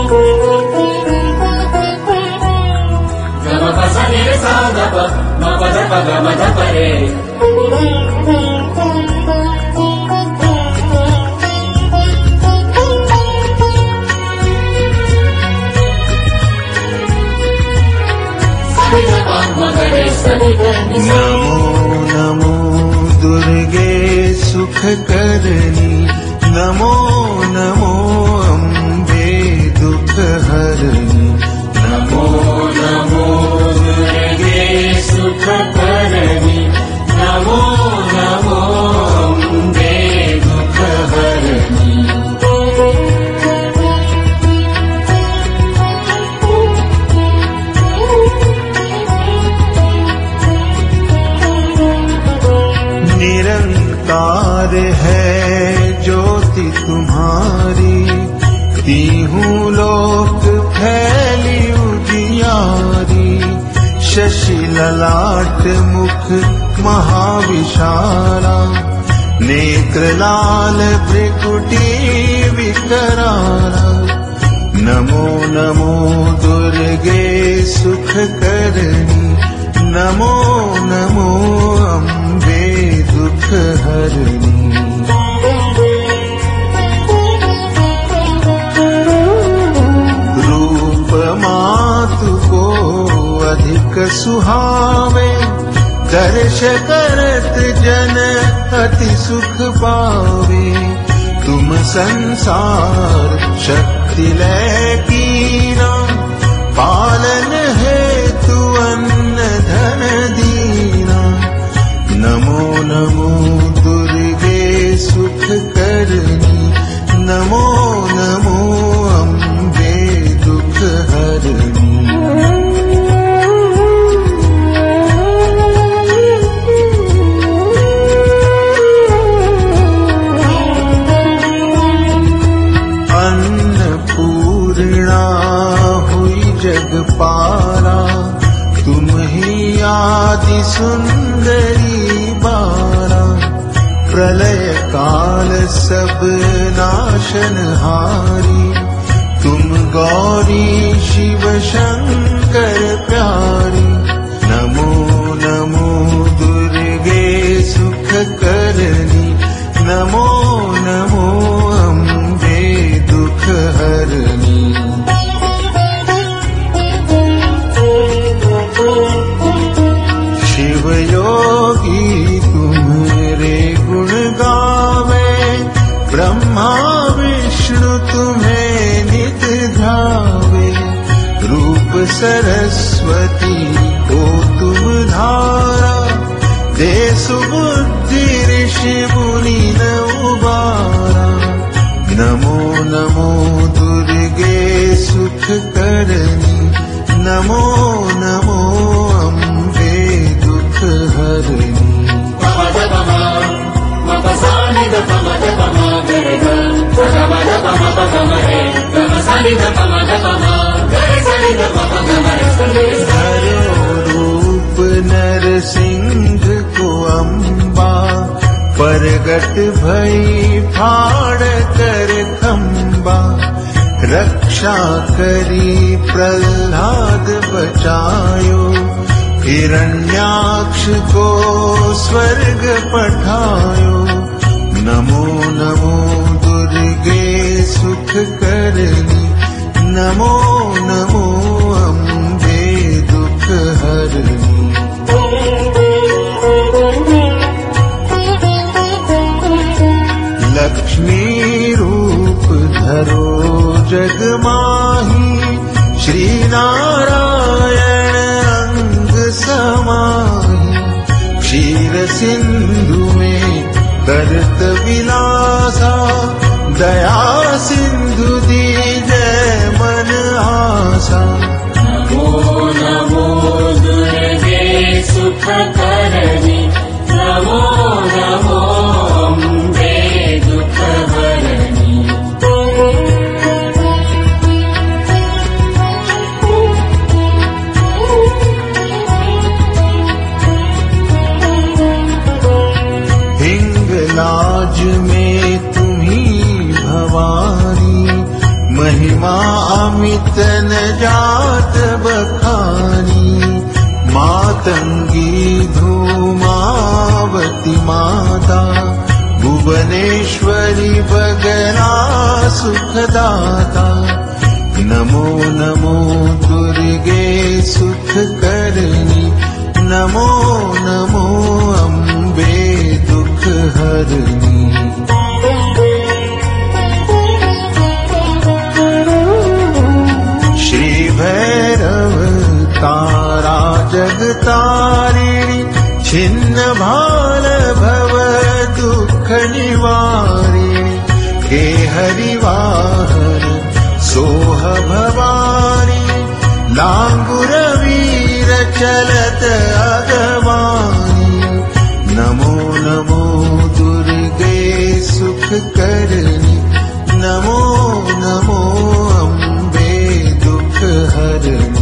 नमो दुर्गे सुख करनी, नमो नमो अम्बे दुख हरनी। नमो नमो दुर्गे सुख करनी, नमो नमो अम्बे दुख हरनी। निरंकार है ज्योति तुम्हारी, तीहूं लोक फैली उजियारी। शशि ललाट मुख महाविशाला, नेत्र लाल भ्रिकुटी विकराला। नमो नमो दुर्गे सुख करनी, नमो नमो अम्बे दुख हरनी। रूप मातु को अधिक सुहावे, दर्श करत जन अति सुख पावे। तुम संसार शक्ति लय कीना, पालन हेतु अन्न धन दीना। नमो नमो दुर्गे सुख करनी, नमो नमो अम्बे दुख हरनी। अन्नपूर्णा हुई जगपाला, तुम ही आदि सुंदरी बाला। प्रलय काल सब नाशनहारी, तुम गौरी शिव शंकर प्यारी। नमो नमो दुर्गे सुख करनी, नमो नमो अम्बे दुख हरनी। शिव योगी तुम्हारे गुण गावे, ब्रह्मा विष्णु तुम्हें नित ध्यावे। रूप सरस्वती हो तुम धारा, दे सुबुद्धि ऋषि मुनि न उबारा। नमो नमो दुर्गे सुख करनी, नमो नमो अम्बे दुख हरनी। धरो रूप नरसिंह को अम्बा, परगट भई फाड़ कर खम्बा। रक्षा करी प्रह्लाद बचायो, हिरण्याक्ष को स्वर्ग पठायो। नमो नमो दुर्गे सुख करनी, नमो नमो अम्बे दुख हरनी। लक्ष्मी रूप धरो जग माही, श्री नारायण अंग समाही। क्षीर सिंधु में करत विलासा, दया सिंधु दीजय मन आसा। नमो नमो दुर्गे सुख करनी, नमो नमो अम्बे दुख हरनी। हिंगलाज में तुम्ही भवानी, महिमा अमित न जात बखानी, मातंगी धूमावती माता, भुवनेश्वरी बगला सुखदाता। नमो नमो दुर्गे सुख करनी, नमो नमो अम्बे दुख हरनी। श्री भैरव तारा जगतारिणी, छिन्न भाल भव दुख निवारिणी। हे हरिवाहन सोह भवानी, लांगुर वीर चलत अगवानी। नमो नमो दुर्गे सुख करनी, नमो नमो अम्बे दुख हरनी।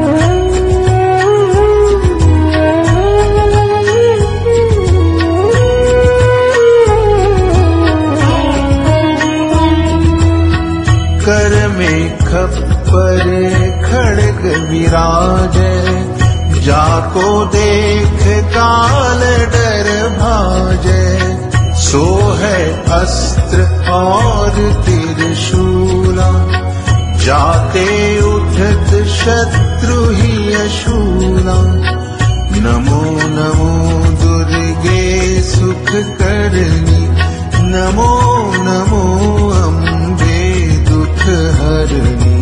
कर में खप्पर खड़ग विराजै, जाको देख काल डर भाजै। सो है अस्त्र और त्रिशूला, जाते उठत शत्रु ही अशूला। नमो नमो दुर्गे सुख करनी, नमो नमो अम्बे दुख हरनी।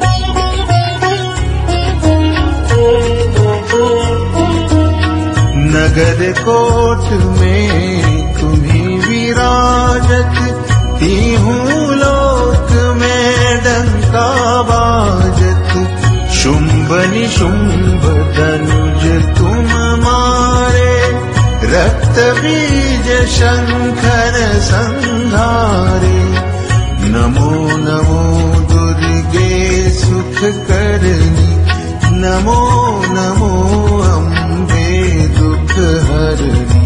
नगर कोट में तुम्ही विराजत, तीहूं लोक में डंका बाजत। शुंभ निशुंभ धनुज तुम मारे, रक्त बीज शंखर संहारे। नमो नमो दुर्गे सुख करनी, नमो नमो अम्बे दुख हरनी।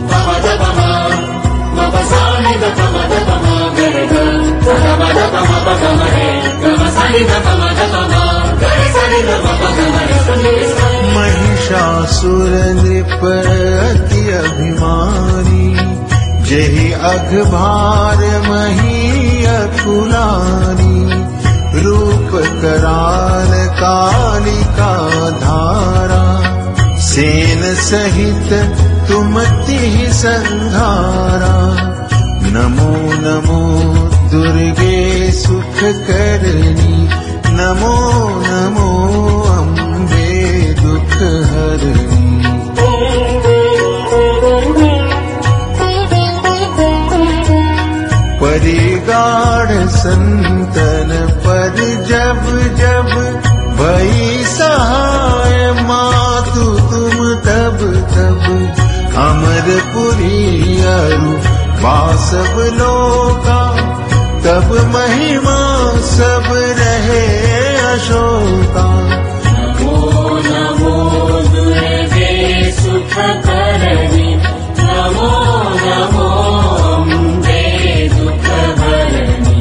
महिषासुर नृप अति अभिमानी, जेहि अघभार मही अकुलानी। रूप कराल कालिका धारा, सेन सहित तुम तिहि संहारा। नमो नमो दुर्गे सुख करनी, नमो नमो अम्बे दुख हरनी। परिगाढ़ संतन पर जब जब, भई सहाय मातु तुम तब तब। अमरपुरी अरु वासव लोका, तब महिमा सब रहे अशोका। नमो नमो दुर्गे सुख करनी, नमो नमो अम्बे दुख हरनी।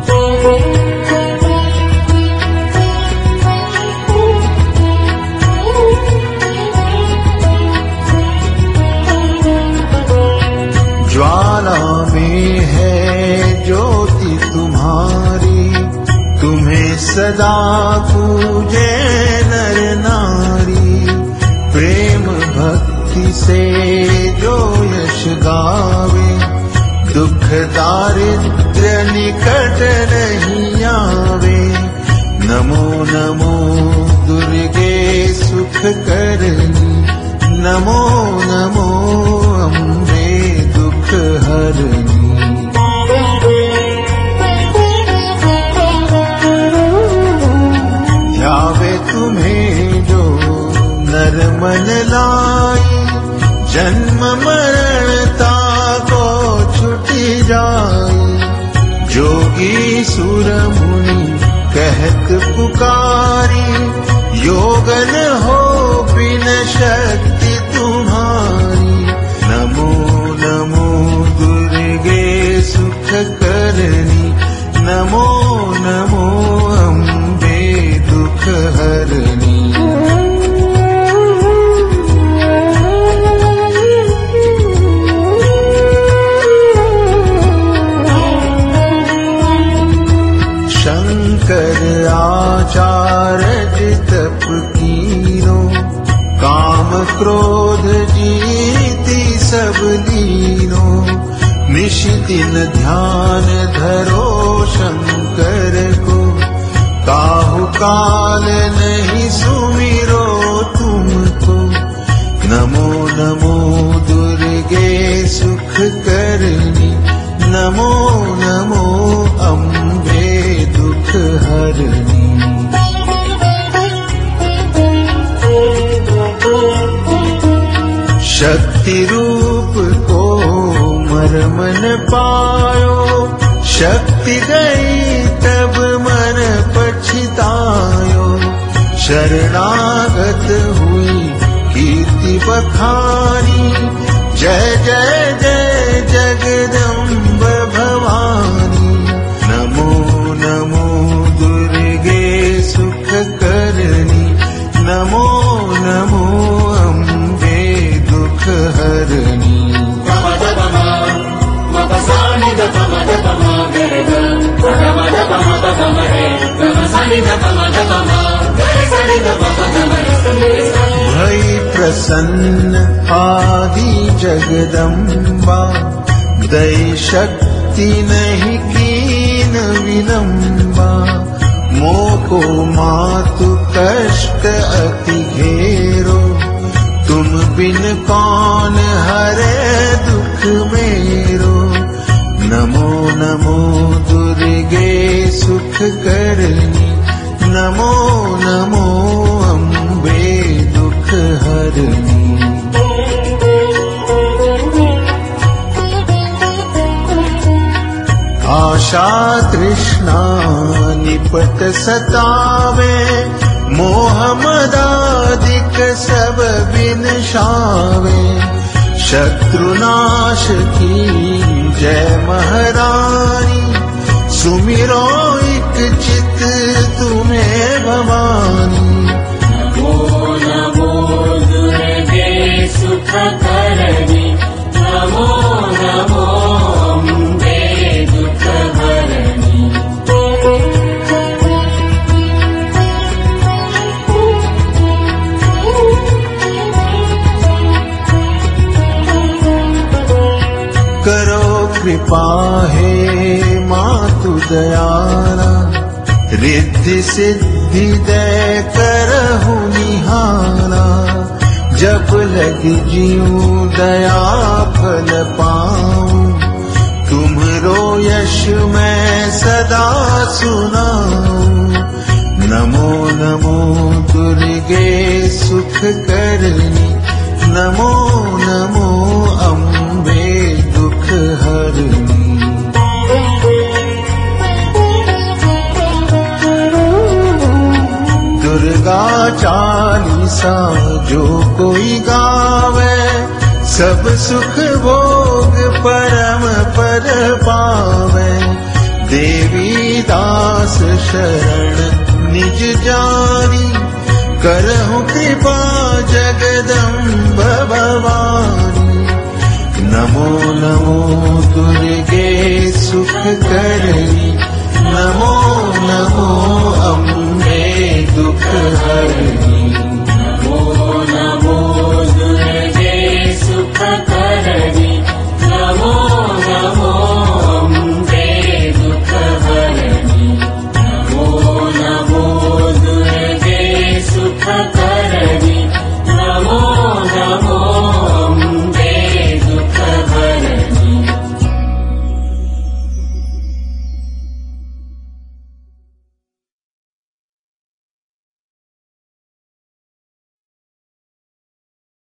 ज्वाला में है ज्योति तुम्हारी, तुम्हें सदा पूजे नर नारी। प्रेम भक्ति से जो यश गावे, दुख दारिद्र्य निकट नहीं आवे। नमो नमो दुर्गे सुख करनी, नमो नमो अम्बे दुख हरनी। ध्यावे तुम्हें जो नर मन लाई, जन्म मरणता को छुटी जाई। जोगी सुर मुनि कहत पुकारी, योगन हो बिन शक्ति तुम शंकर आचार्य तप कीनो, काम क्रोध जीति सब लीनो। निश दिन ध्यान धरो शंकर को, काहु काल नहीं सुमिरो तुमको। नमो नमो दुर्गे सुख करनी, नमो नमो अम्बे दुख हरनी। शक्ति रूप को मरमन पायो, शक्ति गई तब मन पछतायो। शरणागत हुई कीर्ति बखानी, जय जय जय जगदम्ब भवानी। नमो नमो दुर्गे सुख करनी, नमो नमो अम्बे दुख हरनी। भई प्रसन्न आदि जगदम्बा, दई शक्ति नहीं कीन विलंबा। मोको मातु कष्ट अति घेरो, तुम बिन कौन हरे दुख मेरो। नमो नमो दुर्गे सुख करनी, नमो नमो अम्बे दुख हरनी। आशा तृष्णा निपट सतावे, मोह मदादिक सब बिनशावे। शत्रुनाश की जय महारानी, सुमिरो एक चित तुम्हें भवानी। नमो नमो दुर्गे सुख करनी, नमो नमो अम्बे दुख हरनी। करो कृपा हे मातु दयाला, रिद्धि सिद्धि दय करहु निहारा। जब लग जीऊं दया फल पाऊं, तुम्हरो यश मैं सदा सुनाऊं। नमो नमो दुर्गे सुख करनी, नमो नमो अम्बे दुख हरनी। दुर्गा चालीसा जो कोई गावे, सब सुख भोग परम पद पावे। देवी दास शरण निज जानी, करहु कृपा जगदम्ब भवानी। नमो नमो दुर्गे सुख करनी, नमो नमो